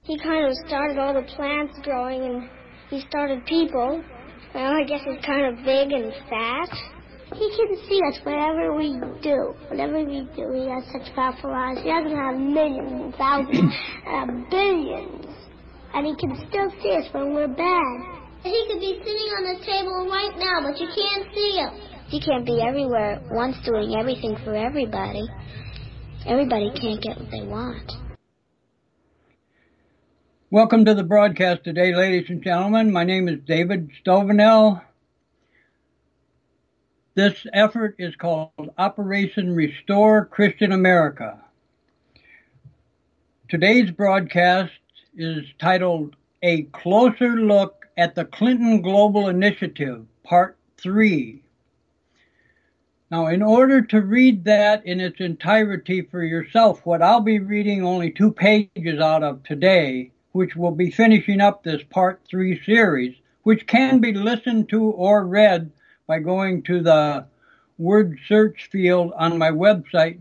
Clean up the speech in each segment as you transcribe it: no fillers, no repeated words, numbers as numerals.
He kind of started all the plants growing, and he started people. Well, I guess he's kind of big and fat. He can see us whatever we do. Whatever we do, he has such powerful eyes. He doesn't have millions and thousands, billions. And he can still see us when we're bad. He could be sitting on the table right now, but you can't see him. He can't be everywhere at once doing everything for everybody. Everybody can't get what they want. Welcome to the broadcast today, ladies and gentlemen. My name is David Stovenel. This effort is called Operation Restore Christian America. Today's broadcast is titled A Closer Look at the Clinton Global Initiative, Part 3. Now, in order to read that in its entirety for yourself, what I'll be reading only 2 pages out of today, which will be finishing up this Part 3 series, which can be listened to or read by going to the word search field on my website,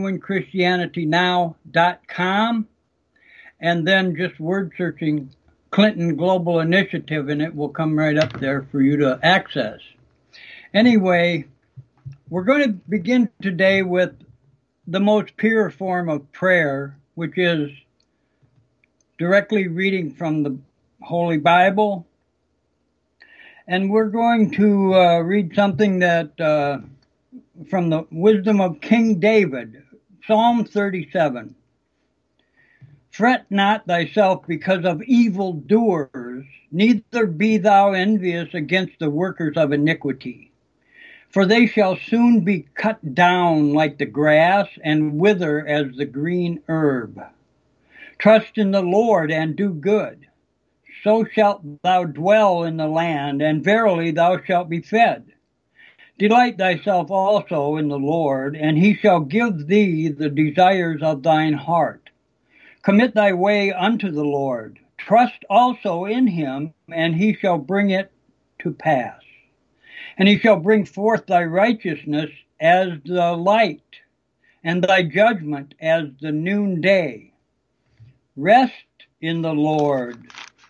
genuinechristianitynow.com, and then just word searching Clinton Global Initiative, and it will come right up there for you to access. Anyway, we're going to begin today with the most pure form of prayer, which is directly reading from the Holy Bible. And we're going to read something that from the wisdom of King David, Psalm 37. Fret not thyself because of evildoers, neither be thou envious against the workers of iniquity. For they shall soon be cut down like the grass and wither as the green herb. Trust in the Lord and do good. So shalt thou dwell in the land, and verily thou shalt be fed. Delight thyself also in the Lord, and he shall give thee the desires of thine heart. Commit thy way unto the Lord. Trust also in him, and he shall bring it to pass. And he shall bring forth thy righteousness as the light, and thy judgment as the noonday. Rest in the Lord,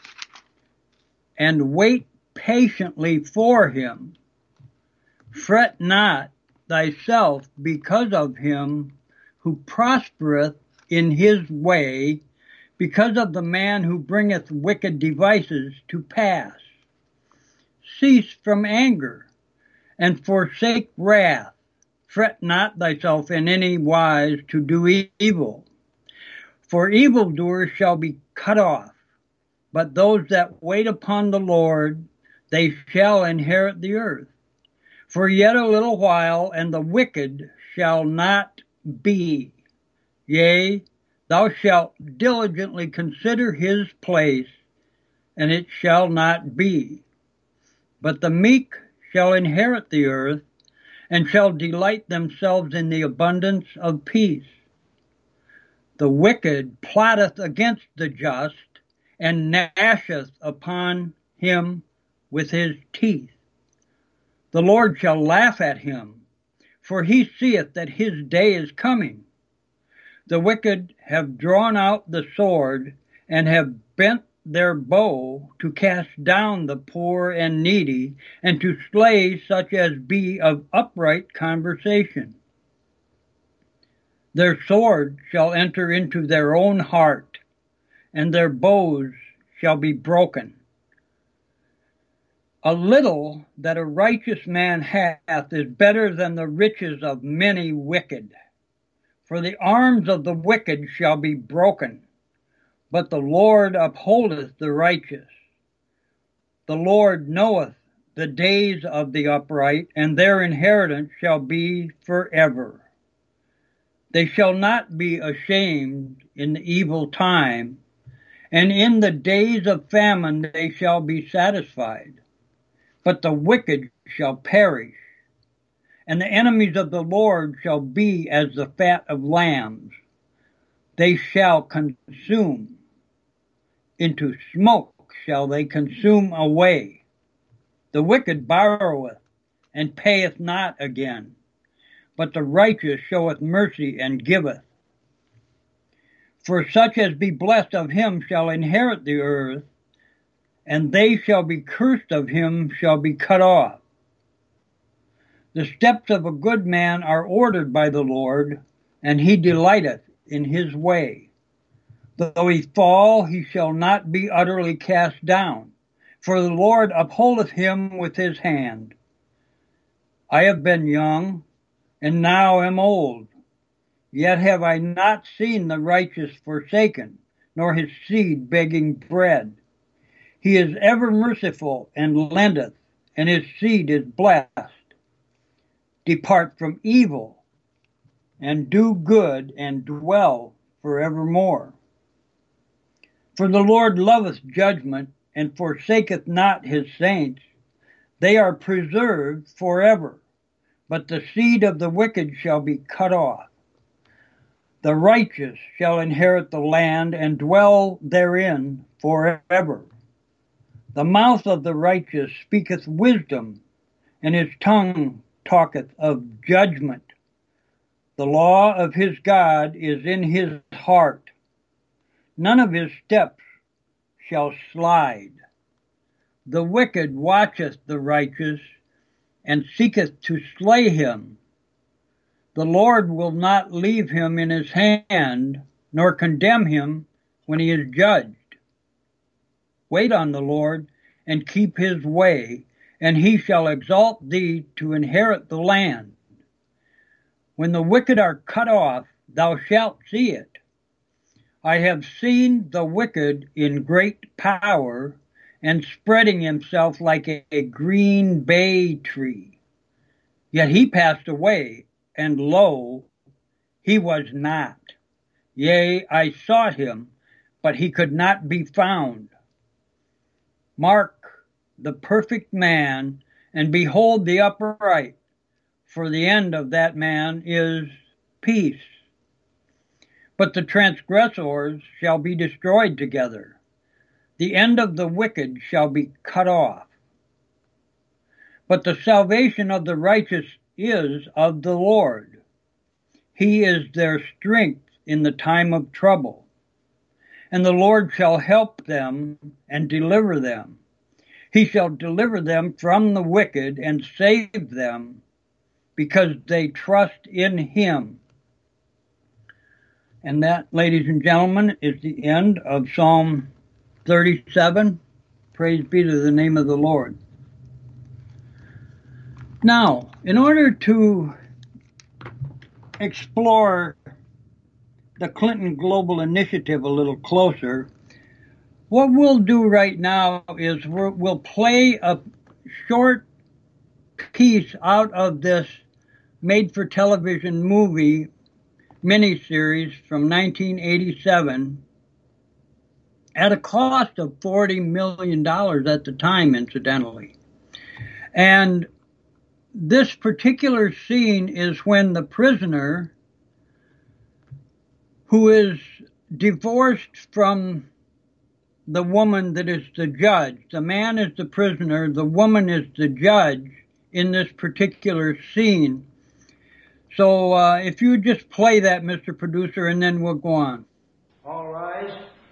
and wait patiently for him. Fret not thyself because of him who prospereth in his way, because of the man who bringeth wicked devices to pass. Cease from anger, and forsake wrath. Fret not thyself in any wise to do evil. For evildoers shall be cut off, but those that wait upon the Lord, they shall inherit the earth. For yet a little while, and the wicked shall not be. Yea, thou shalt diligently consider his place, and it shall not be. But the meek shall inherit the earth, and shall delight themselves in the abundance of peace. The wicked plotteth against the just, and gnasheth upon him with his teeth. The Lord shall laugh at him, for he seeth that his day is coming. The wicked have drawn out the sword, and have bent their bow to cast down the poor and needy, and to slay such as be of upright conversation. Their sword shall enter into their own heart, and their bows shall be broken. A little that a righteous man hath is better than the riches of many wicked. For the arms of the wicked shall be broken, but the Lord upholdeth the righteous. The Lord knoweth the days of the upright, and their inheritance shall be forever. They shall not be ashamed in the evil time, and in the days of famine they shall be satisfied. But the wicked shall perish, and the enemies of the Lord shall be as the fat of lambs. They shall consume. Into smoke shall they consume away. The wicked borroweth, and payeth not again, but the righteous showeth mercy and giveth. For such as be blessed of him shall inherit the earth, and they shall be cursed of him shall be cut off. The steps of a good man are ordered by the Lord, and he delighteth in his way. Though he fall, he shall not be utterly cast down, for the Lord upholdeth him with his hand. I have been young, and now am old, yet have I not seen the righteous forsaken, nor his seed begging bread. He is ever merciful and lendeth, and his seed is blessed. Depart from evil, and do good, and dwell forevermore. For the Lord loveth judgment, and forsaketh not his saints. They are preserved forever, but the seed of the wicked shall be cut off. The righteous shall inherit the land, and dwell therein forever. The mouth of the righteous speaketh wisdom, and his tongue talketh of judgment. The law of his God is in his heart. None of his steps shall slide. The wicked watcheth the righteous, and seeketh to slay him. The Lord will not leave him in his hand, nor condemn him when he is judged. Wait on the Lord, and keep his way, and he shall exalt thee to inherit the land. When the wicked are cut off, thou shalt see it. I have seen the wicked in great power, and spreading himself like a green bay tree. Yet he passed away, and lo, he was not. Yea, I sought him, but he could not be found. Mark the perfect man, and behold the upright, for the end of that man is peace. But the transgressors shall be destroyed together. The end of the wicked shall be cut off. But the salvation of the righteous is of the Lord. He is their strength in the time of trouble. And the Lord shall help them and deliver them. He shall deliver them from the wicked and save them, because they trust in him. And that, ladies and gentlemen, is the end of Psalm 37. Praise be to the name of the Lord. Now, in order to explore the Clinton Global Initiative a little closer, what we'll do right now is we'll play a short piece out of this made-for-television movie miniseries from 1987 at a cost of $40 million at the time, incidentally. And this particular scene is when the prisoner, who is divorced from the woman that is the judge. The man is the prisoner, the woman is the judge in this particular scene. So if you just play that, Mr. Producer, and then we'll go on. All rise.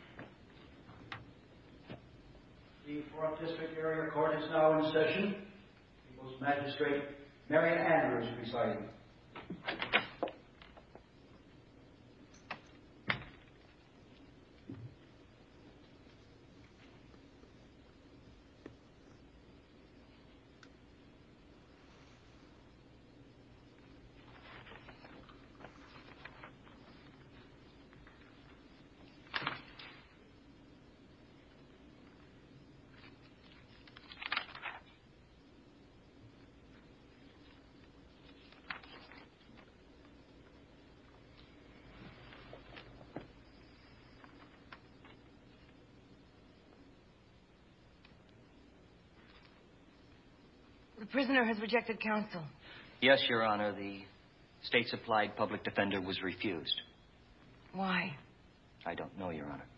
The 4th District Area Court is now in session. People's Magistrate Marion Andrews presiding. The prisoner has rejected counsel. Yes, Your Honor. The state-supplied public defender was refused. Why? I don't know, Your Honor.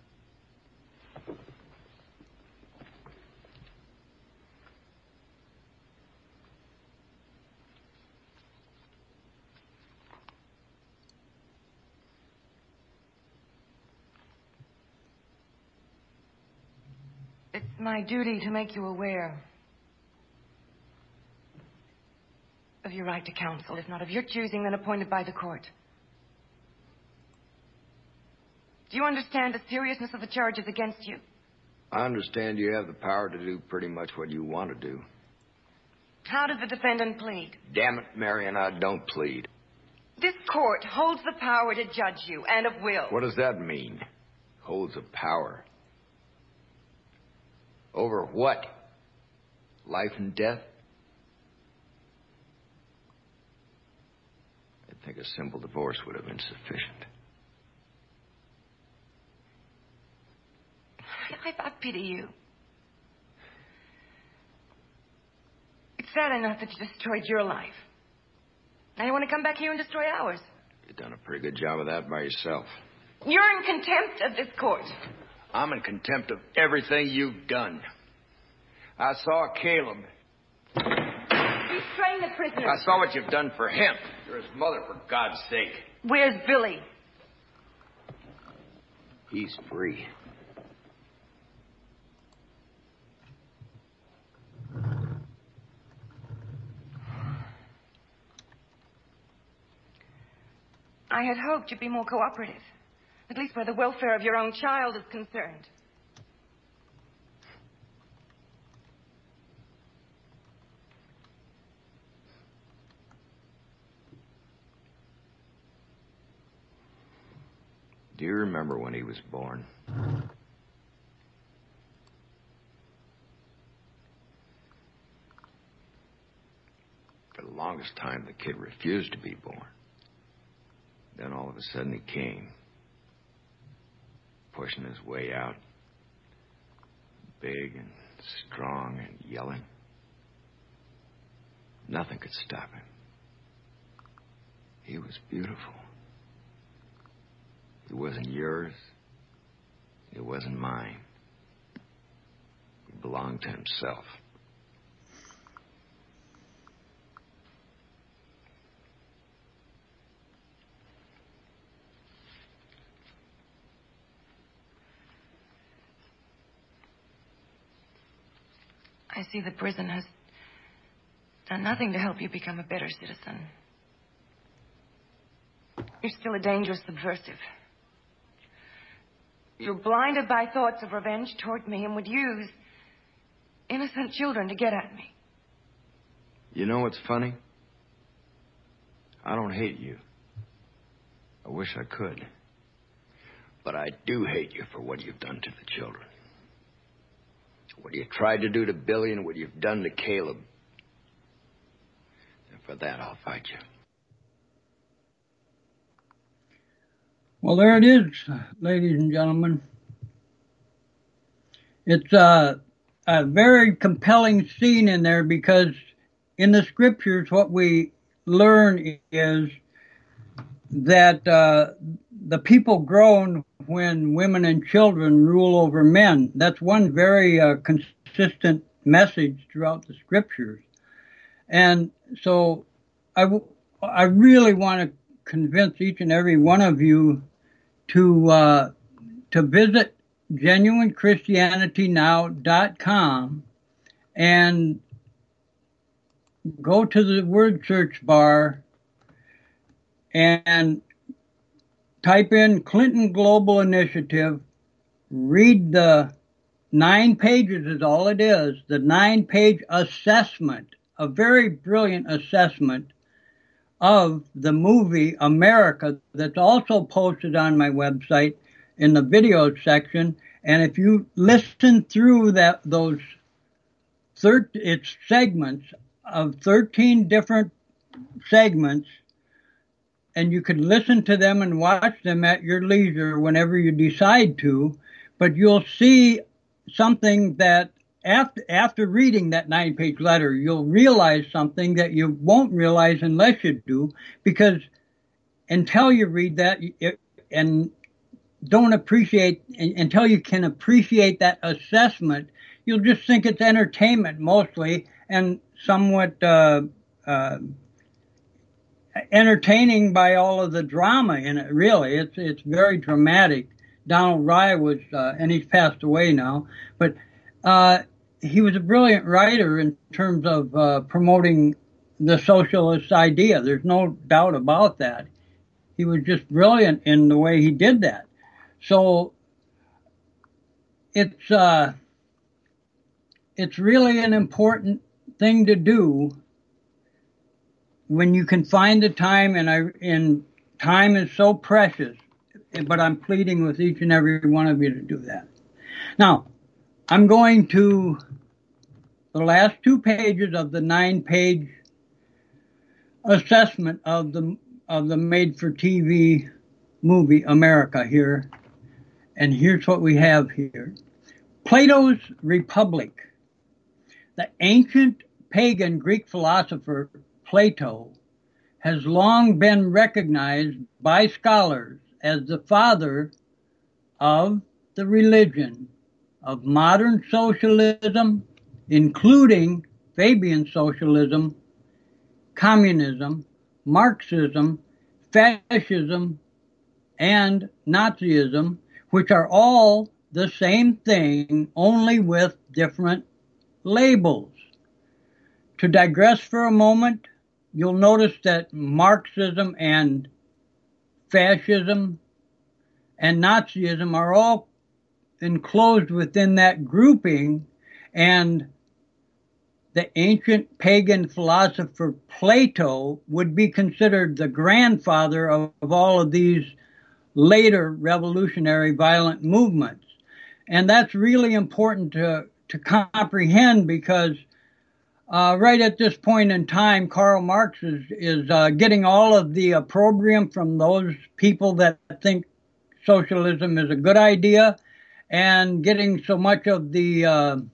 It's my duty to make you aware of your right to counsel, if not of your choosing, then appointed by the court. Do you understand the seriousness of the charges against you? I understand you have the power to do pretty much what you want to do. How did the defendant plead? Damn it, Marion, I don't plead. This court holds the power to judge you, and of will. What does that mean? Holds a power. Over what? Life and death? I think a simple divorce would have been sufficient. I pity you. It's sad enough that you destroyed your life. Now you want to come back here and destroy ours. You've done a pretty good job of that by yourself. You're in contempt of this court. I'm in contempt of everything you've done. I saw Caleb. You trained the prisoner. I saw what you've done for him. You're his mother, for God's sake. Where's Billy? He's free. I had hoped you'd be more cooperative. At least where the welfare of your own child is concerned. Do you remember when he was born? For the longest time, the kid refused to be born. Then all of a sudden he came, pushing his way out, big and strong and yelling. Nothing could stop him. He was beautiful. He wasn't yours. It wasn't mine. He belonged to himself. I see the prison has done nothing to help you become a better citizen. You're still a dangerous subversive. You're blinded by thoughts of revenge toward me and would use innocent children to get at me. You know what's funny? I don't hate you. I wish I could. But I do hate you for what you've done to the children. What you tried to do to Billy and what you've done to Caleb. And for that, I'll fight you. Well, there it is, ladies and gentlemen. It's a very compelling scene in there because in the scriptures, what we learn is that the people groan when women and children rule over men. That's one very consistent message throughout the scriptures. And so I really want to convince each and every one of you to visit GenuineChristianityNow.com and go to the word search bar and type in Clinton Global Initiative, read the 9 pages is all it is, the 9-page assessment, a very brilliant assessment of the movie America that's also posted on my website in the videos section. And if you listen through those it's segments of 13 different segments, and you can listen to them and watch them at your leisure whenever you decide to, but you'll see something that after reading that 9-page letter, you'll realize something that you won't realize unless you do, because until you read that and don't appreciate, until you can appreciate that assessment, you'll just think it's entertainment mostly and somewhat entertaining by all of the drama in it, really. It's very dramatic. Donald Rye was, and he's passed away now, but he was a brilliant writer in terms of promoting the socialist idea. There's no doubt about that. He was just brilliant in the way he did that. So it's really an important thing to do when you can find the time, and time is so precious, but I'm pleading with each and every one of you to do that. Now, I'm going to the last 2 pages of the 9-page assessment of the made-for-TV movie America here, and here's what we have here. Plato's Republic. The ancient pagan Greek philosopher Plato has long been recognized by scholars as the father of the religion of modern socialism, including Fabian socialism, communism, Marxism, fascism, and Nazism, which are all the same thing, only with different labels. To digress for a moment, you'll notice that Marxism and fascism and Nazism are all enclosed within that grouping, and the ancient pagan philosopher Plato would be considered the grandfather of all of these later revolutionary violent movements. And that's really important to comprehend, because right at this point in time, Karl Marx is getting all of the opprobrium from those people that think socialism is a good idea, and getting so much of the,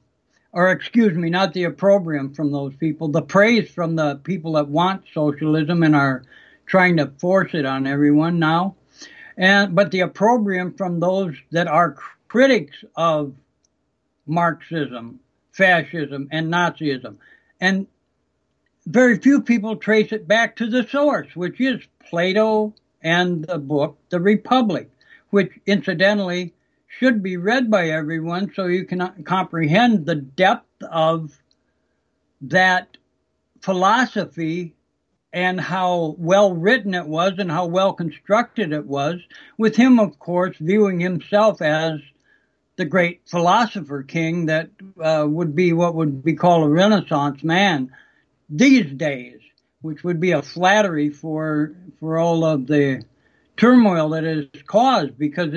not the opprobrium from those people, the praise from the people that want socialism and are trying to force it on everyone now. But the opprobrium from those that are critics of Marxism, fascism, and Nazism. And very few people trace it back to the source, which is Plato and the book, The Republic, which incidentally should be read by everyone so you can comprehend the depth of that philosophy and how well written it was and how well constructed it was, with him, of course, viewing himself as the great philosopher king that would be what would be called a Renaissance man these days, which would be a flattery for all of the turmoil that is caused, because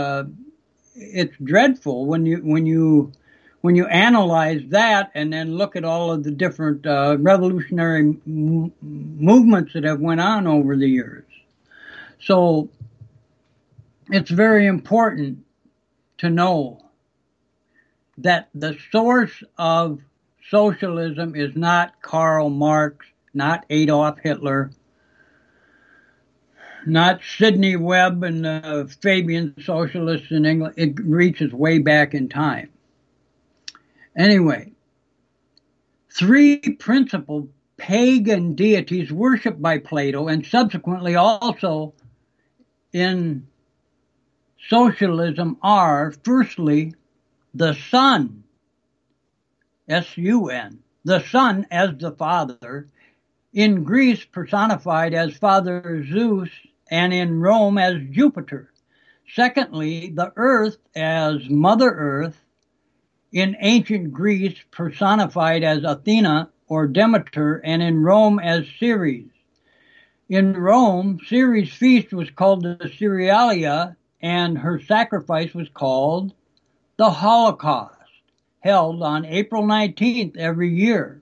it's dreadful when you analyze that and then look at all of the different revolutionary movements that have went on over the years. So it's very important to know that the source of socialism is not Karl Marx, not Adolf Hitler, not Sidney Webb and the Fabian socialists in England. It reaches way back in time. Anyway, 3 principal pagan deities worshipped by Plato and subsequently also in socialism are, firstly, the sun, S-U-N, the sun as the father, in Greece personified as Father Zeus, and in Rome as Jupiter. Secondly, the earth as Mother Earth, in ancient Greece personified as Athena or Demeter, and in Rome as Ceres. In Rome, Ceres' feast was called the Cerealia, and her sacrifice was called the Holocaust, held on April 19th every year.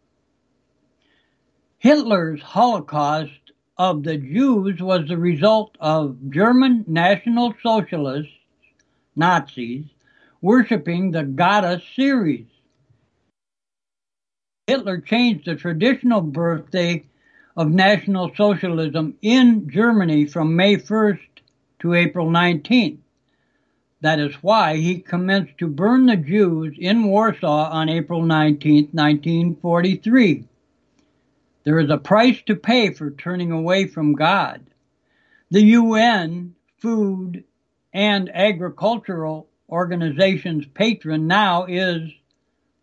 Hitler's Holocaust of the Jews was the result of German National Socialists, Nazis, worshiping the goddess Ceres. Hitler changed the traditional birthday of National Socialism in Germany from May 1st to April 19th. That is why he commenced to burn the Jews in Warsaw on April 19th, 1943. There is a price to pay for turning away from God. The UN, Food, and Agricultural Organization's patron now is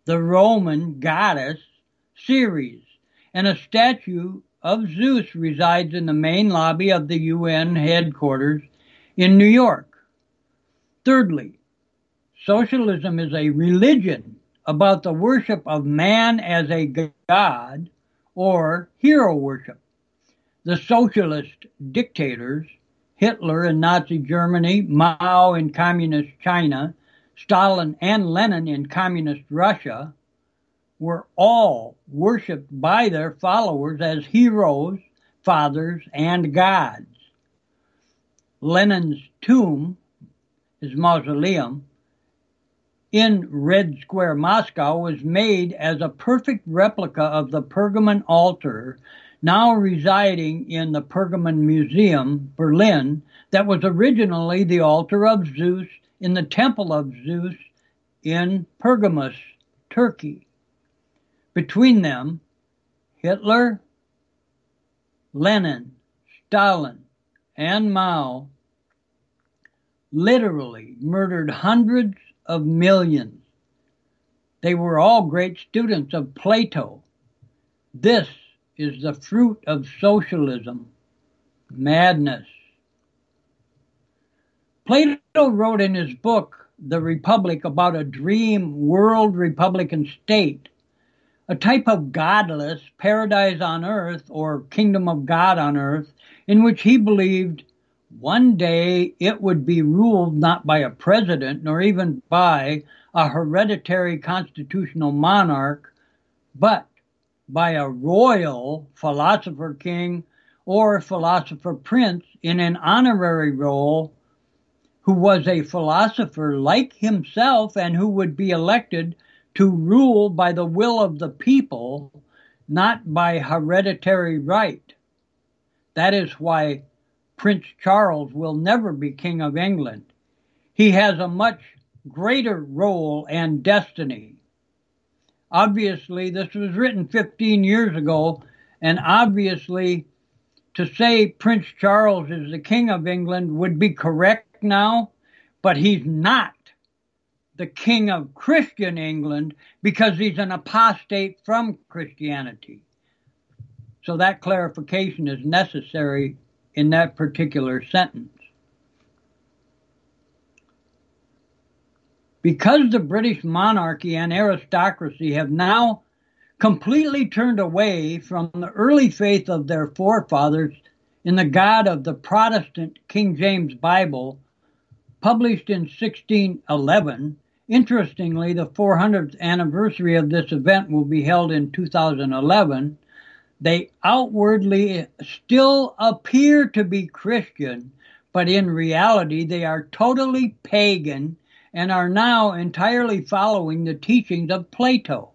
the Roman goddess Ceres, and a statue of Zeus resides in the main lobby of the UN headquarters in New York. Thirdly, socialism is a religion about the worship of man as a god or hero worship. The socialist dictators, Hitler in Nazi Germany, Mao in communist China, Stalin and Lenin in communist Russia, were all worshipped by their followers as heroes, fathers, and gods. Lenin's tomb, his mausoleum, in Red Square, Moscow, was made as a perfect replica of the Pergamon altar, now residing in the Pergamon Museum, Berlin, that was originally the altar of Zeus in the Temple of Zeus in Pergamus, Turkey. Between them, Hitler, Lenin, Stalin, and Mao literally murdered hundreds of millions. They were all great students of Plato. This is the fruit of socialism, madness. Plato wrote in his book, The Republic, about a dream world republican state, a type of godless paradise on earth or kingdom of God on earth, in which he believed one day it would be ruled not by a president nor even by a hereditary constitutional monarch, but by a royal philosopher king or philosopher prince in an honorary role who was a philosopher like himself and who would be elected to rule by the will of the people, not by hereditary right. That is why Prince Charles will never be King of England. He has a much greater role and destiny. Obviously, this was written 15 years ago, and obviously to say Prince Charles is the King of England would be correct now, but he's not the King of Christian England because he's an apostate from Christianity. So that clarification is necessary in that particular sentence. Because the British monarchy and aristocracy have now completely turned away from the early faith of their forefathers in the God of the Protestant King James Bible, published in 1611, interestingly, the 400th anniversary of this event will be held in 2011, they outwardly still appear to be Christian, but in reality they are totally pagan and are now entirely following the teachings of Plato.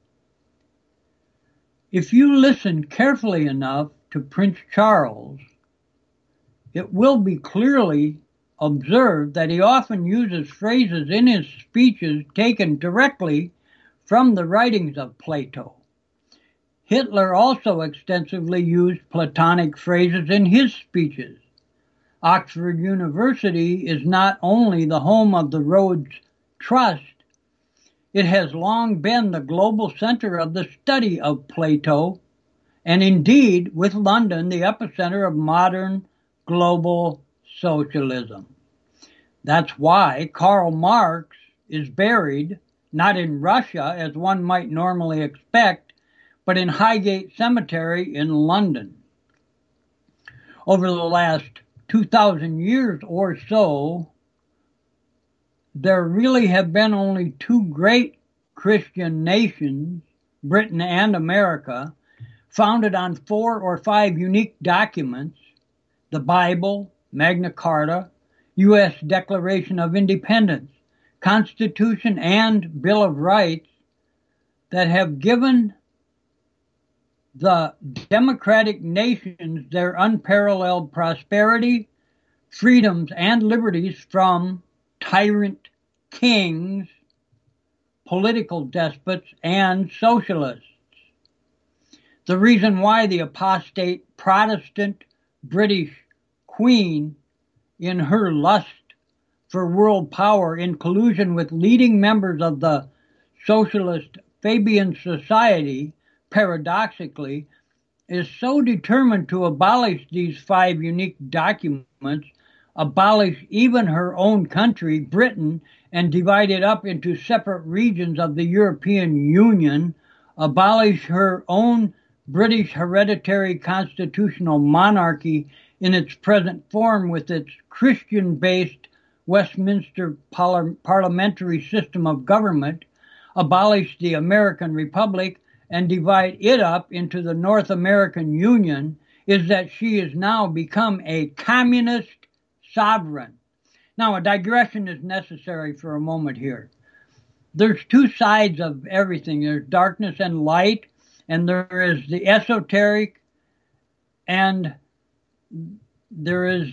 If you listen carefully enough to Prince Charles, it will be clearly observed that he often uses phrases in his speeches taken directly from the writings of Plato. Hitler also extensively used Platonic phrases in his speeches. Oxford University is not only the home of the Rhodes Trust, it has long been the global center of the study of Plato, and indeed, with London, the epicenter of modern global socialism. That's why Karl Marx is buried, not in Russia, as one might normally expect, but in Highgate Cemetery in London. Over the last 2,000 years or so, there really have been only two great Christian nations, Britain and America, founded on 4 or 5 unique documents, the Bible, Magna Carta, U.S. Declaration of Independence, Constitution, and Bill of Rights, that have given the democratic nations their unparalleled prosperity, freedoms, and liberties from tyrant kings, political despots, and socialists. The reason why the apostate Protestant British Queen, in her lust for world power in collusion with leading members of the socialist Fabian society, paradoxically, is so determined to abolish these 5 unique documents, abolish even her own country, Britain, and divide it up into separate regions of the European Union, abolish her own British hereditary constitutional monarchy in its present form with its Christian-based Westminster parliamentary system of government, abolish the American Republic, and divide it up into the North American Union, is that she has now become a communist sovereign. Now, a digression is necessary for a moment here. There's 2 sides of everything. There's darkness and light, and there is the esoteric, and there is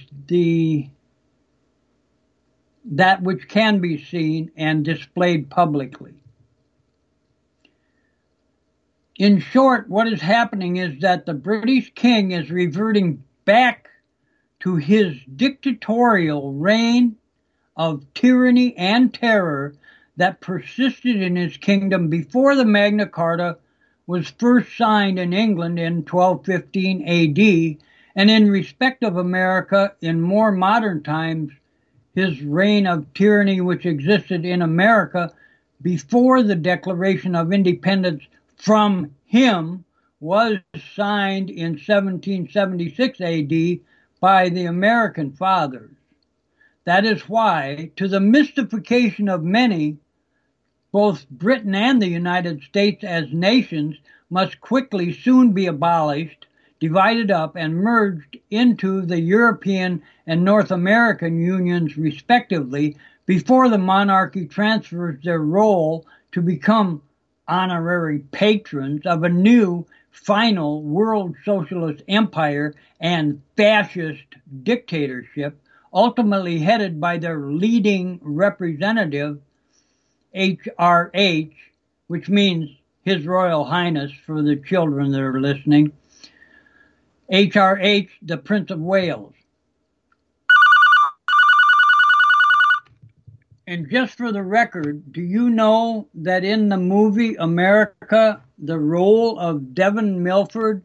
that which can be seen and displayed publicly. In short, what is happening is that the British king is reverting back to his dictatorial reign of tyranny and terror that persisted in his kingdom before the Magna Carta was first signed in England in 1215 AD, and in respect of America in more modern times, his reign of tyranny which existed in America before the Declaration of Independence from him was signed in 1776 AD by the American fathers. That is why, to the mystification of many, both Britain and the United States as nations must quickly soon be abolished, divided up, and merged into the European and North American unions respectively before the monarchy transfers their role to become honorary patrons of a new final world socialist empire and fascist dictatorship, ultimately headed by their leading representative, HRH, which means His Royal Highness for the children that are listening, HRH, the Prince of Wales. And just for the record, do you know that in the movie America, the role of Devin Milford,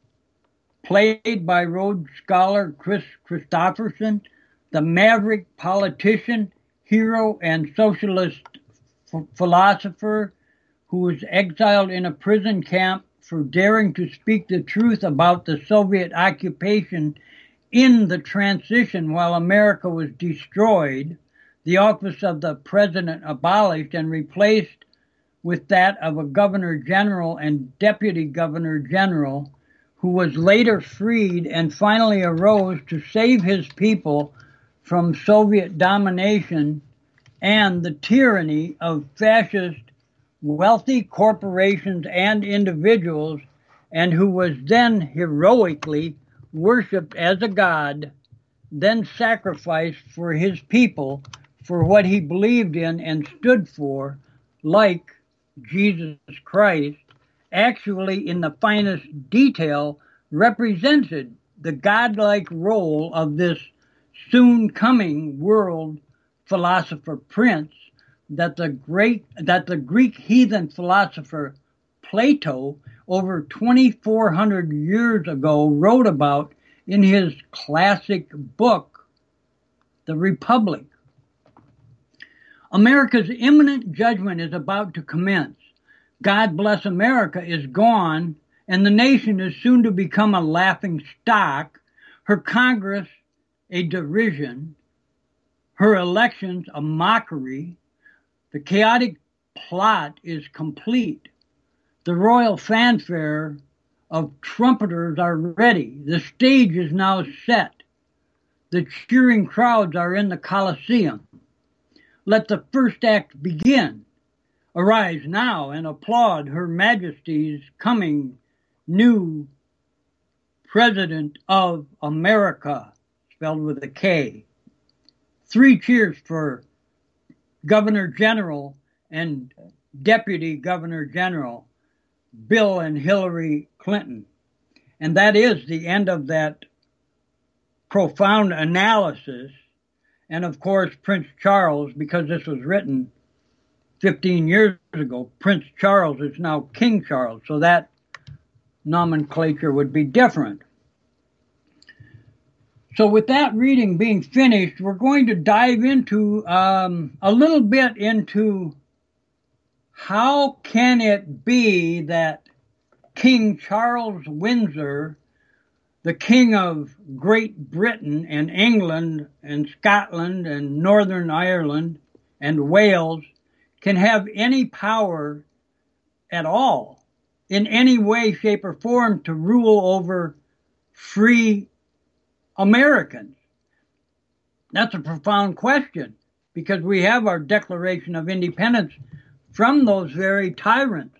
played by Rhodes Scholar Chris Christopherson, the maverick politician, hero, and socialist philosopher who was exiled in a prison camp for daring to speak the truth about the Soviet occupation in the transition while America was destroyed, the office of the president abolished and replaced with that of a governor general and deputy governor general, who was later freed and finally arose to save his people from Soviet domination and the tyranny of fascist wealthy corporations and individuals, and who was then heroically worshipped as a god, then sacrificed for his people for what he believed in and stood for, like Jesus Christ, actually in the finest detail represented the godlike role of this soon coming world philosopher prince that the Greek heathen philosopher Plato over 2,400 years ago wrote about in his classic book, The Republic. America's imminent judgment is about to commence. God Bless America is gone, and the nation is soon to become a laughing stock, her Congress a derision, her elections a mockery. The chaotic plot is complete. The royal fanfare of trumpeters are ready. The stage is now set. The cheering crowds are in the Colosseum. Let the first act begin. Arise now and applaud Her Majesty's coming new President of America, spelled with a K. 3 cheers for Governor General and Deputy Governor General Bill and Hillary Clinton. And that is the end of that profound analysis. And of course, Prince Charles, because this was written 15 years ago. Prince Charles is now King Charles, so that nomenclature would be different. So with that reading being finished, we're going to dive into a little bit into how can it be that King Charles Windsor, the King of Great Britain and England and Scotland and Northern Ireland and Wales, can have any power at all in any way, shape, or form to rule over free Americans? That's a profound question, because we have our Declaration of Independence from those very tyrants.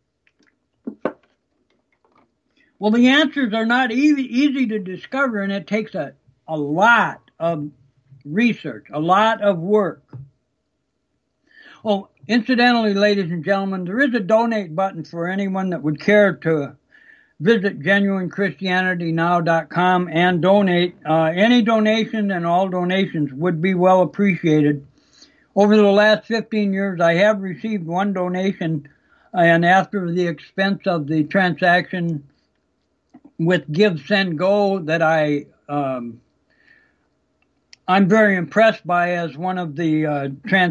Well, the answers are not easy to discover, and it takes a lot of research, a lot of work. Oh, incidentally, ladies and gentlemen, there is a donate button for anyone that would care to visit GenuineChristianityNow.com and donate. Any donation and all donations would be well appreciated. Over the last 15 years, I have received one donation, and after the expense of the transaction with Give, Send, Go that I'm very impressed by as one of the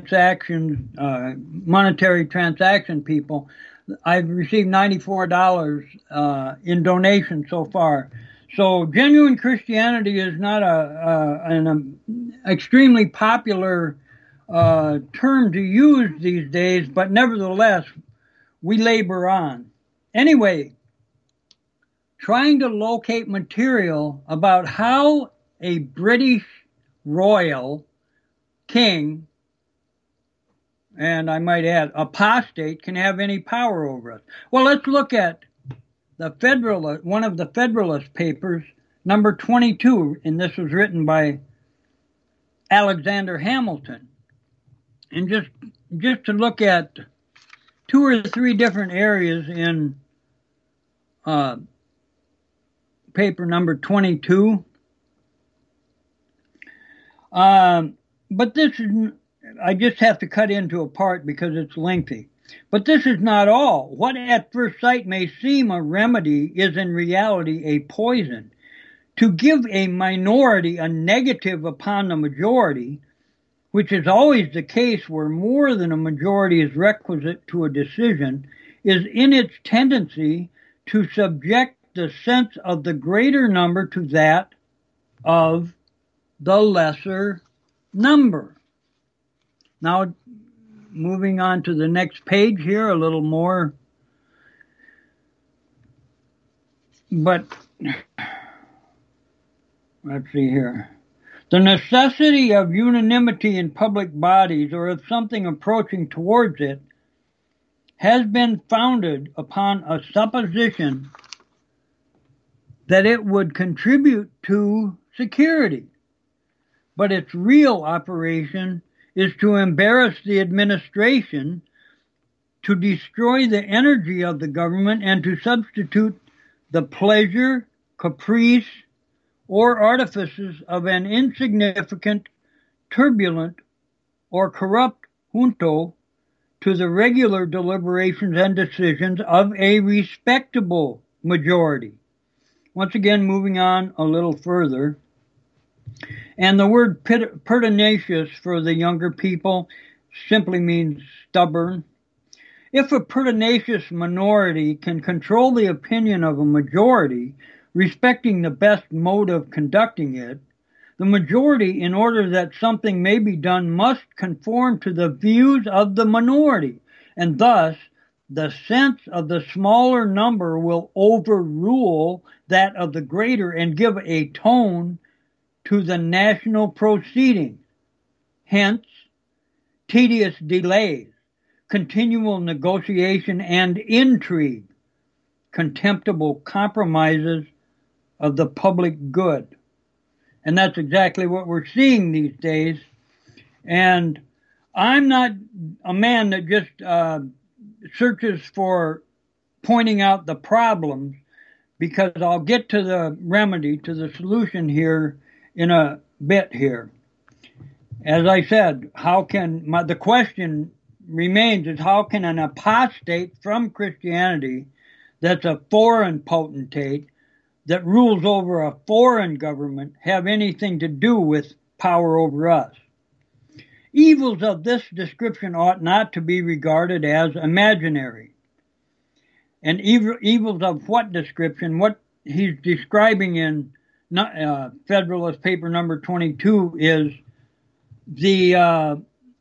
monetary transaction people. I've received $94 in donation so far. So genuine Christianity is not an extremely popular term to use these days, but nevertheless, we labor on. Anyway, trying to locate material about how a British royal king, and I might add apostate, can have any power over us. Well, let's look at one of the Federalist Papers, number 22, and this was written by Alexander Hamilton. And just to look at 2 or 3 different areas in paper number 22. But this is, I just have to cut into a part because it's lengthy. But this is not all. What at first sight may seem a remedy is in reality a poison. To give a minority a negative upon the majority, which is always the case where more than a majority is requisite to a decision, is in its tendency to subject the sense of the greater number to that of the lesser number. Now, moving on to the next page here, a little more. But, let's see here. The necessity of unanimity in public bodies, or of something approaching towards it, has been founded upon a supposition that it would contribute to security. But its real operation is to embarrass the administration, to destroy the energy of the government, and to substitute the pleasure, caprice, or artifices of an insignificant, turbulent, or corrupt junto to the regular deliberations and decisions of a respectable majority. Once again, moving on a little further. And the word pertinacious for the younger people simply means stubborn. If a pertinacious minority can control the opinion of a majority respecting the best mode of conducting it, the majority, in order that something may be done, must conform to the views of the minority, and thus the sense of the smaller number will overrule that of the greater and give a tone to the national proceedings. Hence, tedious delays, continual negotiation and intrigue, contemptible compromises of the public good. And that's exactly what we're seeing these days. And I'm not a man that just searches for pointing out the problems, because I'll get to the remedy, to the solution here in a bit here. As I said, how can the question remains is how can an apostate from Christianity that's a foreign potentate that rules over a foreign government have anything to do with power over us? Evils of this description ought not to be regarded as imaginary. And evils of what description? What he's describing in Federalist Paper number 22 is the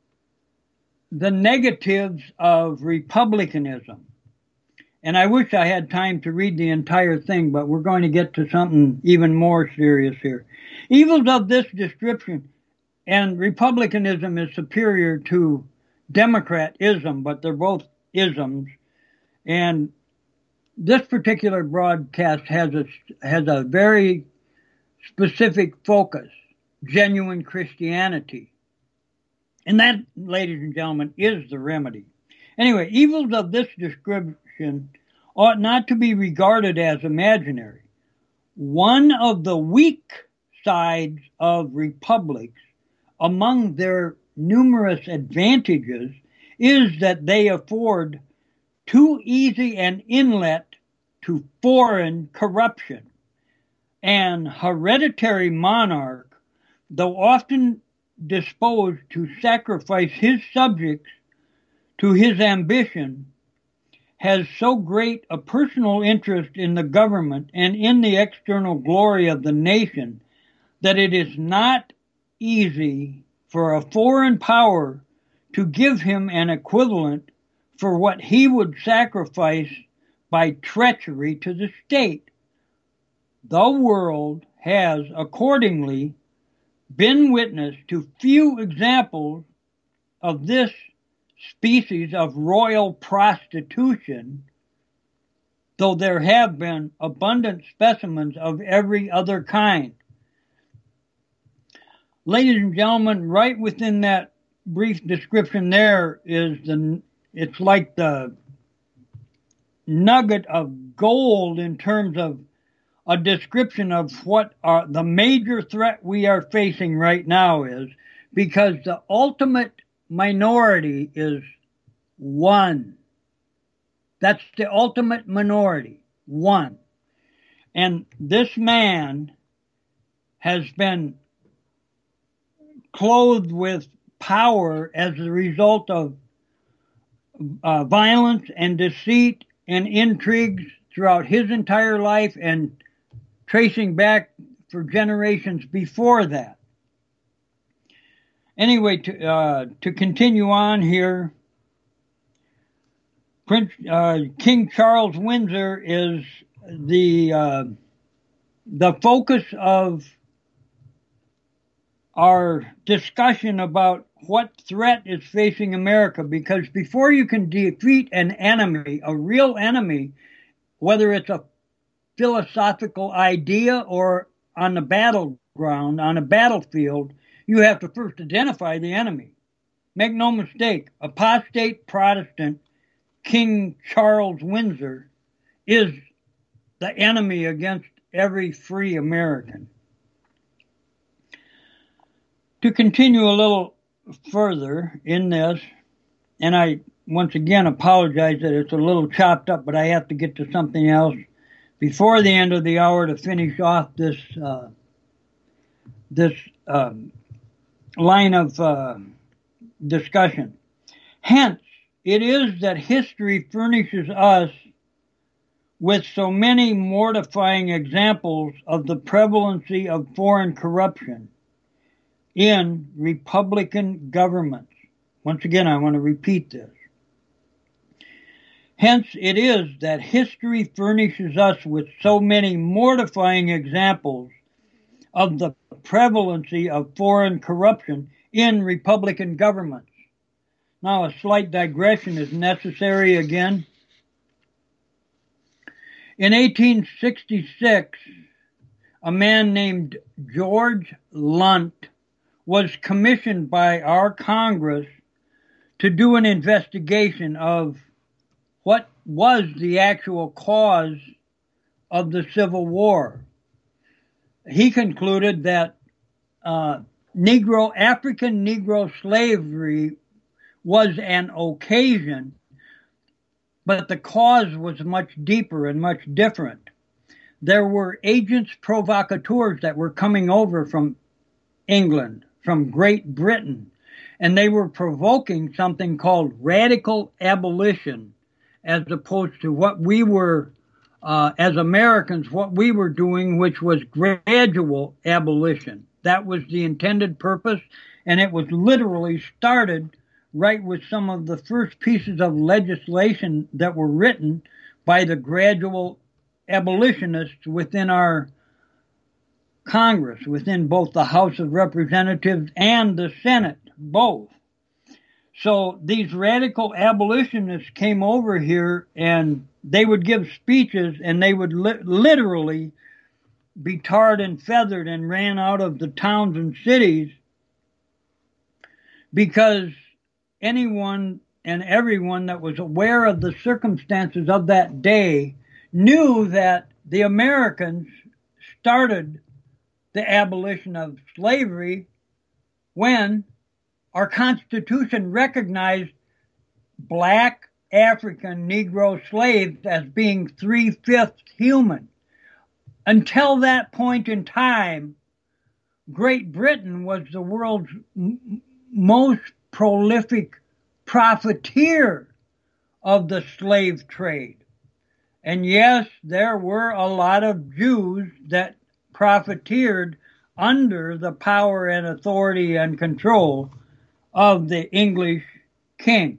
negatives of republicanism. And I wish I had time to read the entire thing, but we're going to get to something even more serious here. Evils of this description, and republicanism is superior to democratism, but they're both isms. And this particular broadcast has a very specific focus, genuine Christianity. And that, ladies and gentlemen, is the remedy. Anyway, evils of this description ought not to be regarded as imaginary. One of the weak sides of republics, among their numerous advantages, is that they afford too easy an inlet to foreign corruption. An hereditary monarch, though often disposed to sacrifice his subjects to his ambition, has so great a personal interest in the government and in the external glory of the nation that it is not easy for a foreign power to give him an equivalent for what he would sacrifice by treachery to the state. The world has accordingly been witness to few examples of this species of royal prostitution, though there have been abundant specimens of every other kind. Ladies and gentlemen, right within that brief description there is it's like the nugget of gold in terms of a description of what the major threat we are facing right now is, because the ultimate minority is one. That's the ultimate minority, one. And this man has been clothed with power as a result of violence and deceit and intrigues throughout his entire life and tracing back for generations before that. Anyway, to continue on here, King Charles Windsor is the focus of our discussion about what threat is facing America, because before you can defeat an enemy, a real enemy, whether it's a philosophical idea or on the battleground, on a battlefield, you have to first identify the enemy. Make no mistake, apostate Protestant King Charles Windsor is the enemy against every free American. To continue a little further in this, and I once again apologize that it's a little chopped up, but I have to get to something else before the end of the hour to finish off this line of discussion. Hence, it is that history furnishes us with so many mortifying examples of the prevalency of foreign corruption in Republican governments. Once again, I want to repeat this. Hence, it is that history furnishes us with so many mortifying examples of the prevalency of foreign corruption in Republican governments. Now, a slight digression is necessary again. In 1866, a man named George Lunt was commissioned by our Congress to do an investigation of what was the actual cause of the Civil War. He concluded that African Negro slavery was an occasion, but the cause was much deeper and much different. There were agents provocateurs that were coming over from England, from Great Britain, and they were provoking something called radical abolition, as opposed to what we were, as Americans, what we were doing, which was gradual abolition. That was the intended purpose, and it was literally started right with some of the first pieces of legislation that were written by the gradual abolitionists within our Congress, within both the House of Representatives and the Senate, both. So these radical abolitionists came over here and they would give speeches and they would literally be tarred and feathered and ran out of the towns and cities, because anyone and everyone that was aware of the circumstances of that day knew that the Americans started the abolition of slavery when our Constitution recognized black African Negro slaves as being 3/5 human. Until that point in time, Great Britain was the world's most prolific profiteer of the slave trade. And yes, there were a lot of Jews that profiteered under the power and authority and control of the English king.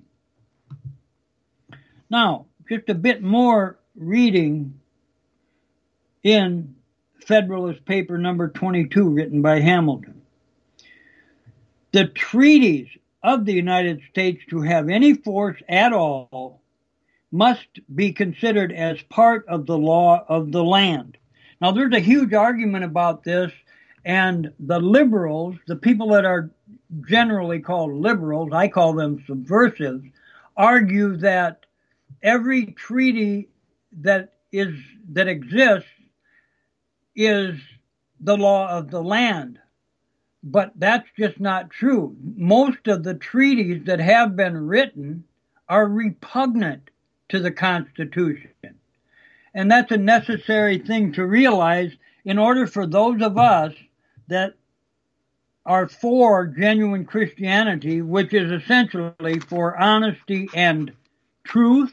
Now, just a bit more reading in Federalist Paper number 22, written by Hamilton. The treaties of the United States to have any force at all must be considered as part of the law of the land. Now, there's a huge argument about this, and the liberals, the people that are generally called liberals, I call them subversives, argue that every treaty that exists is the law of the land. But that's just not true. Most of the treaties that have been written are repugnant to the Constitution. And that's a necessary thing to realize in order for those of us that are for genuine Christianity, which is essentially for honesty and truth,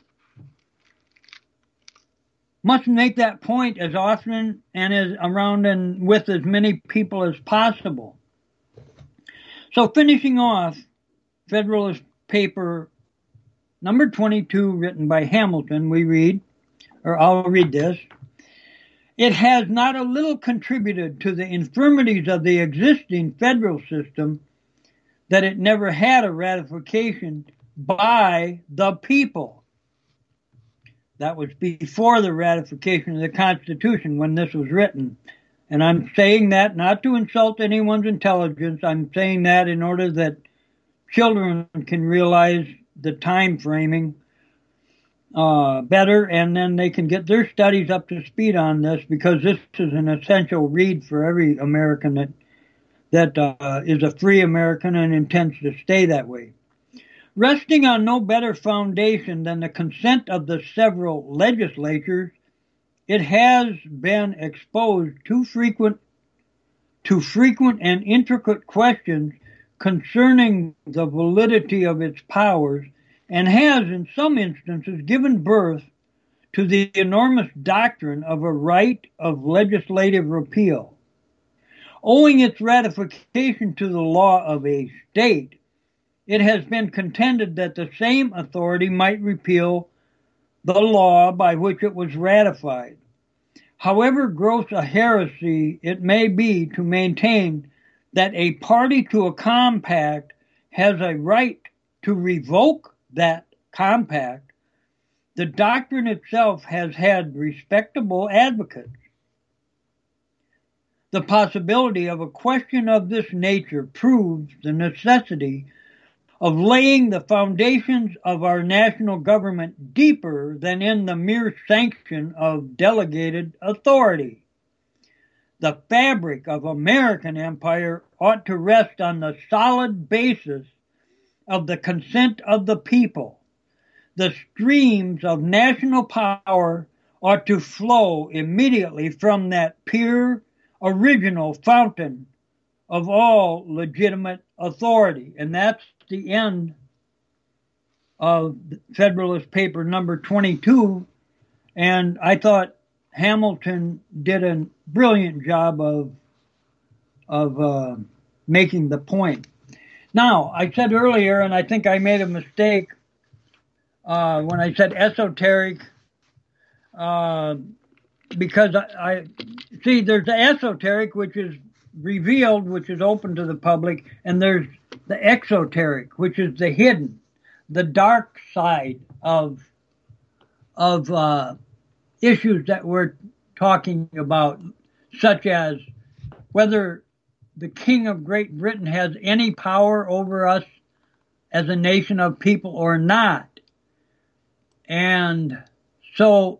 must make that point as often and as around and with as many people as possible. So finishing off Federalist Paper number 22, written by Hamilton, we read, or I'll read this. It has not a little contributed to the infirmities of the existing federal system that it never had a ratification by the people. That was before the ratification of the Constitution when this was written. And I'm saying that not to insult anyone's intelligence. I'm saying that in order that children can realize the time framing better, and then they can get their studies up to speed on this, because this is an essential read for every American that is a free American and intends to stay that way. Resting on no better foundation than the consent of the several legislatures, it has been exposed to frequent and intricate questions concerning the validity of its powers, and has, in some instances, given birth to the enormous doctrine of a right of legislative repeal. Owing its ratification to the law of a state, it has been contended that the same authority might repeal the law by which it was ratified. However gross a heresy it may be to maintain that a party to a compact has a right to revoke that compact, the doctrine itself has had respectable advocates. The possibility of a question of this nature proves the necessity of laying the foundations of our national government deeper than in the mere sanction of delegated authority. The fabric of American empire ought to rest on the solid basis of the consent of the people, the streams of national power ought to flow immediately from that pure, original fountain of all legitimate authority. And that's the end of Federalist Paper number 22. And I thought Hamilton did a brilliant job of making the point. Now, I said earlier, and I think I made a mistake when I said esoteric, because I see there's the esoteric, which is revealed, which is open to the public, and there's the exoteric, which is the hidden, the dark side of issues that we're talking about, such as whether the King of Great Britain has any power over us as a nation of people or not. And so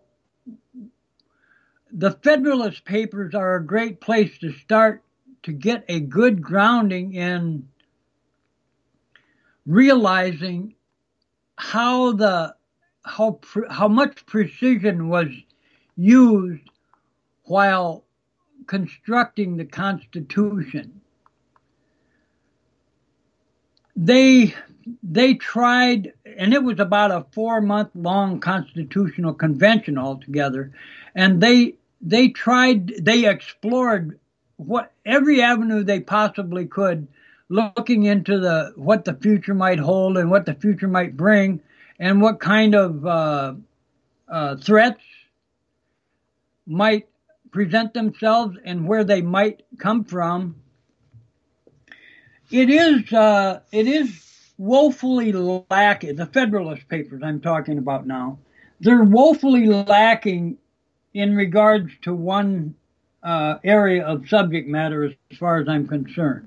the Federalist Papers are a great place to start to get a good grounding in realizing how much precision was used while constructing the Constitution. They tried, and it was about a 4-month-long constitutional convention altogether, and they explored every avenue they possibly could, looking into what the future might hold and what the future might bring, and what kind of threats might present themselves and where they might come from. It is woefully lacking. The Federalist Papers I'm talking about now, they're woefully lacking in regards to one area of subject matter as far as I'm concerned.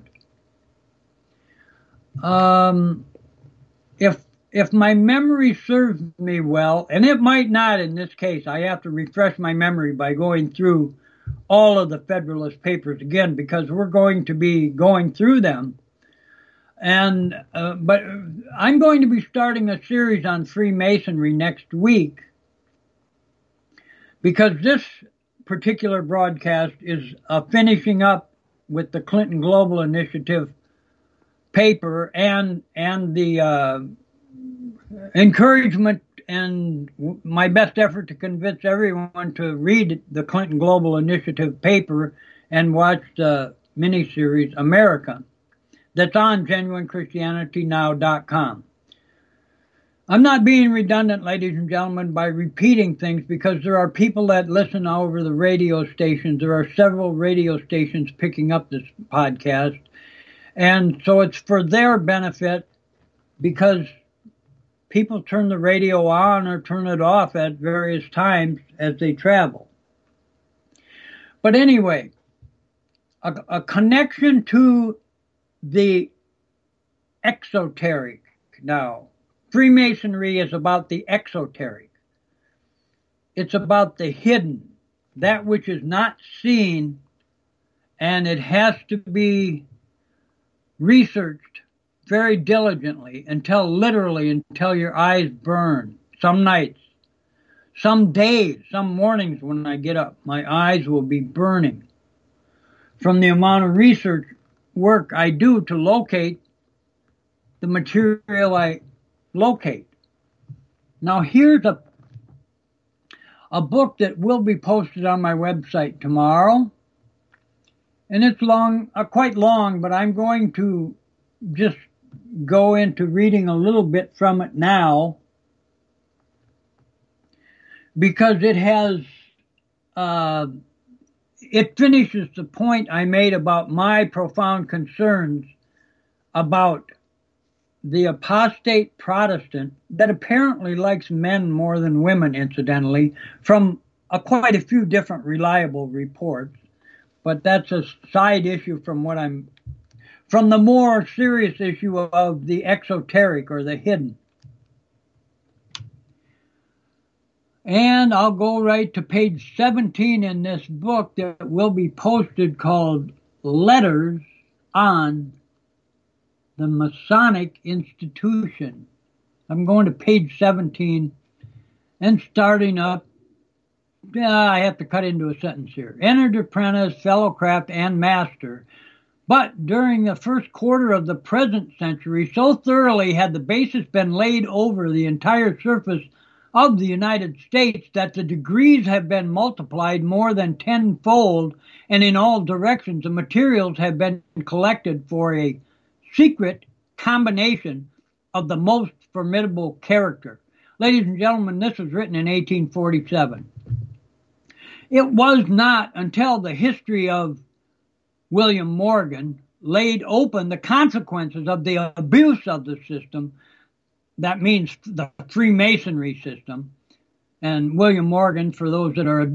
If my memory serves me well, and it might not in this case, I have to refresh my memory by going through all of the Federalist Papers again, because we're going to be going through them. And but I'm going to be starting a series on Freemasonry next week, because this particular broadcast is finishing up with the Clinton Global Initiative paper and the encouragement and my best effort to convince everyone to read the Clinton Global Initiative paper and watch the miniseries America that's on GenuineChristianityNow.com. I'm not being redundant, ladies and gentlemen, by repeating things, because there are people that listen all over the radio stations. There are several radio stations picking up this podcast. And so it's for their benefit, because people turn the radio on or turn it off at various times as they travel. But anyway, a connection to the exoteric now. Freemasonry is about the exoteric. It's about the hidden, that which is not seen, and it has to be researched very diligently until your eyes burn. Some nights, some days, some mornings when I get up, my eyes will be burning from the amount of research work I do to locate the material I locate. Now here's a book that will be posted on my website tomorrow, and it's quite long, but I'm going to just go into reading a little bit from it now, because it has it finishes the point I made about my profound concerns about the apostate Protestant that apparently likes men more than women, incidentally, from quite a few different reliable reports. But that's a side issue from the more serious issue of the exoteric or the hidden. And I'll go right to page 17 in this book that will be posted, called Letters on the Masonic institution. I'm going to page 17 and starting up. I have to cut into a sentence here. Entered apprentice, fellowcraft, and master. But during the first quarter of the present century, so thoroughly had the basis been laid over the entire surface of the United States that the degrees have been multiplied more than tenfold, and in all directions the materials have been collected for a secret combination of the most formidable character. Ladies and gentlemen, this was written in 1847. It was not until the history of William Morgan laid open the consequences of the abuse of the system, that means the Freemasonry system. And William Morgan, for those that are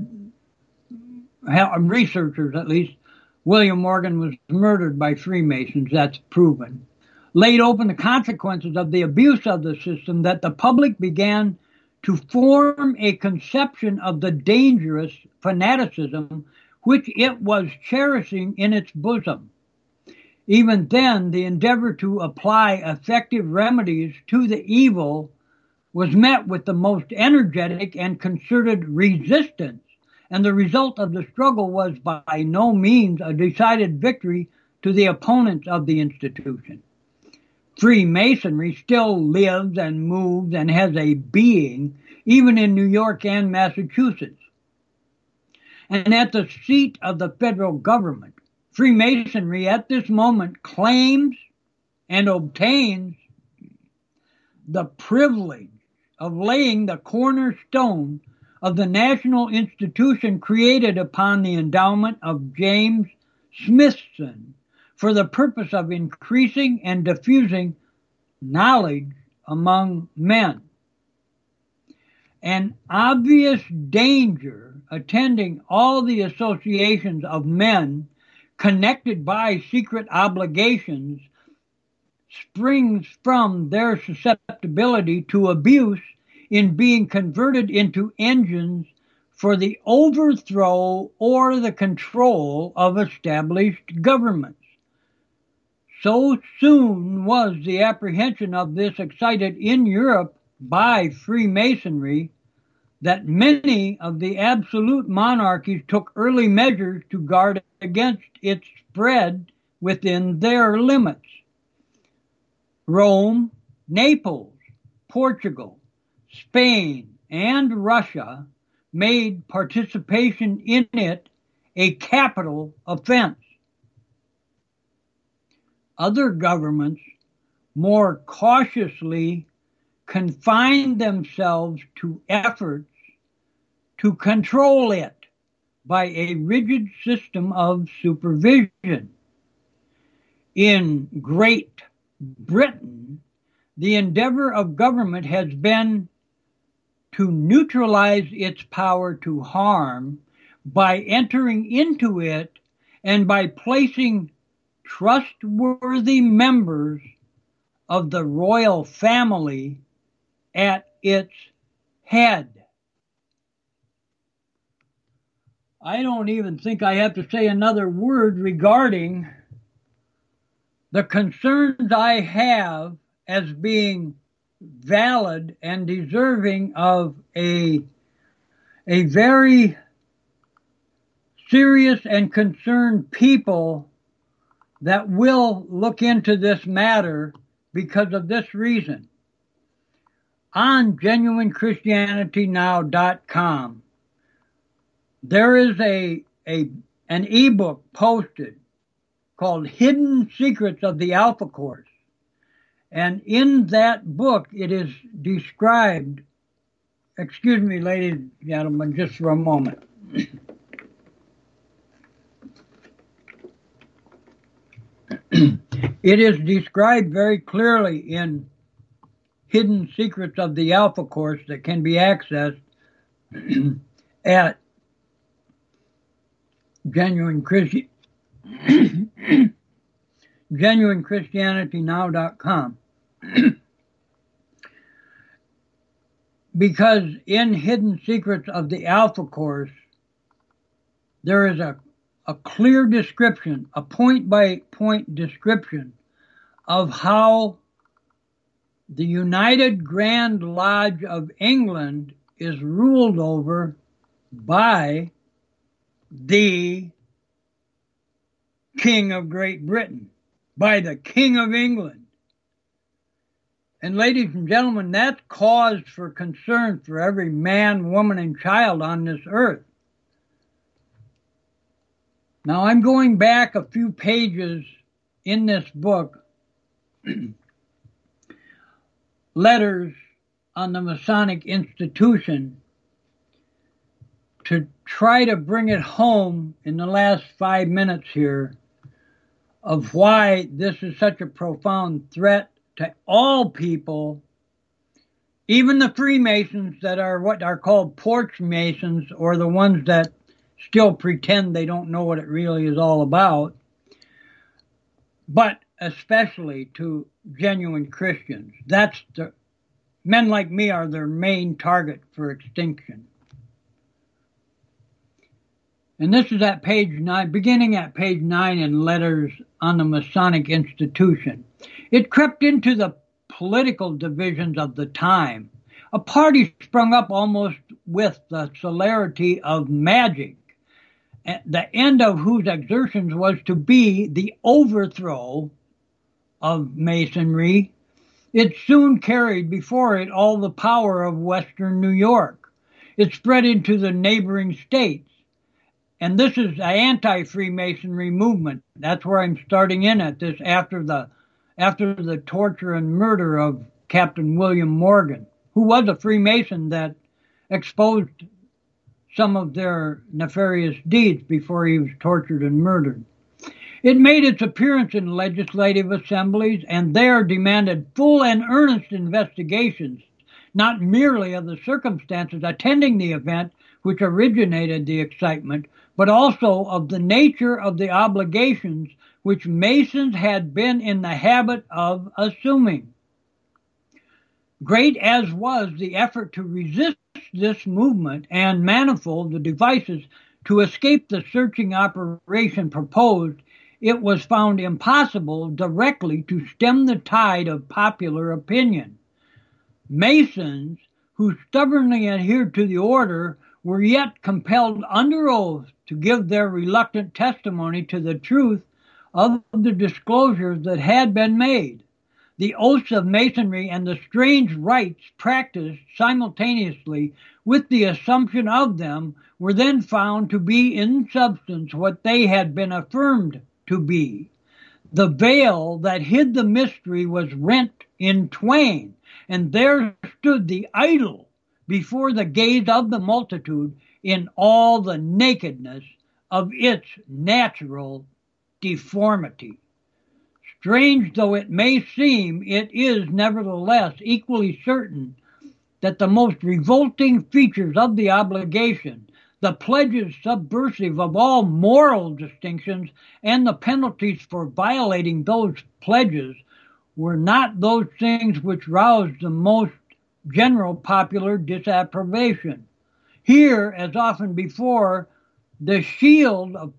researchers at least, William Morgan was murdered by Freemasons, that's proven. Laid open the consequences of the abuse of the system, that the public began to form a conception of the dangerous fanaticism which it was cherishing in its bosom. Even then, the endeavor to apply effective remedies to the evil was met with the most energetic and concerted resistance, and the result of the struggle was by no means a decided victory to the opponents of the institution. Freemasonry still lives and moves and has a being, even in New York and Massachusetts. And at the seat of the federal government, Freemasonry at this moment claims and obtains the privilege of laying the cornerstone of the national institution created upon the endowment of James Smithson for the purpose of increasing and diffusing knowledge among men. An obvious danger attending all the associations of men connected by secret obligations springs from their susceptibility to abuse in being converted into engines for the overthrow or the control of established governments. So soon was the apprehension of this excited in Europe by Freemasonry that many of the absolute monarchies took early measures to guard against its spread within their limits. Rome, Naples, Portugal, Spain, and Russia made participation in it a capital offense. Other governments more cautiously confined themselves to efforts to control it by a rigid system of supervision. In Great Britain, the endeavor of government has been to neutralize its power to harm by entering into it and by placing trustworthy members of the royal family at its head. I don't even think I have to say another word regarding the concerns I have as being valid and deserving of a very serious and concerned people that will look into this matter because of this reason. On GenuineChristianityNow.com, there is an ebook posted called Hidden Secrets of the Alpha Course. And in that book, it is described, excuse me, ladies and gentlemen, just for a moment. It is described very clearly in Hidden Secrets of the Alpha Course that can be accessed at GenuineChristianityNow.com. Because in Hidden Secrets of the Alpha Course, there is a clear description, a point-by-point description of how the United Grand Lodge of England is ruled over by the King of Great Britain, by the King of England. And ladies and gentlemen, that's cause for concern for every man, woman, and child on this earth. Now I'm going back a few pages in this book, Letters on the Masonic Institution, to try to bring it home in the last 5 minutes here of why this is such a profound threat to all people, even the Freemasons that are what are called porch Masons, or the ones that still pretend they don't know what it really is all about, but especially to genuine Christians. Men like me are their main target for extinction. And this is at page 9, beginning at page 9 in Letters on the Masonic Institution. It crept into the political divisions of the time. A party sprung up almost with the celerity of magic, the end of whose exertions was to be the overthrow of Masonry. It soon carried before it all the power of Western New York. It spread into the neighboring states. And this is the anti-Freemasonry movement. That's where I'm starting in at this after the torture and murder of Captain William Morgan, who was a Freemason that exposed some of their nefarious deeds before he was tortured and murdered. It made its appearance in legislative assemblies and there demanded full and earnest investigations, not merely of the circumstances attending the event which originated the excitement, but also of the nature of the obligations which Masons had been in the habit of assuming. Great as was the effort to resist this movement and manifold the devices to escape the searching operation proposed, it was found impossible directly to stem the tide of popular opinion. Masons who stubbornly adhered to the order were yet compelled under oath to give their reluctant testimony to the truth of the disclosures that had been made. The oaths of Masonry and the strange rites practiced simultaneously with the assumption of them were then found to be in substance what they had been affirmed to be. The veil that hid the mystery was rent in twain, and there stood the idol before the gaze of the multitude in all the nakedness of its natural deformity. Strange though it may seem, it is nevertheless equally certain that the most revolting features of the obligation, the pledges subversive of all moral distinctions, and the penalties for violating those pledges were not those things which roused the most general popular disapprobation. Here, as often before, the shield of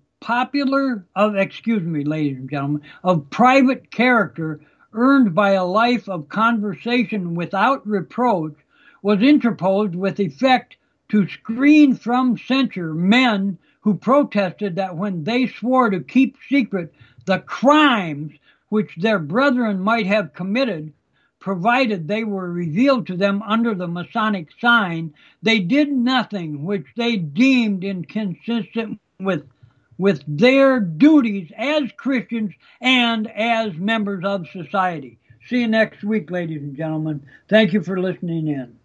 private character earned by a life of conversation without reproach was interposed with effect to screen from censure men who protested that when they swore to keep secret the crimes which their brethren might have committed, provided they were revealed to them under the Masonic sign, they did nothing which they deemed inconsistent with their duties as Christians and as members of society. See you next week, ladies and gentlemen. Thank you for listening in.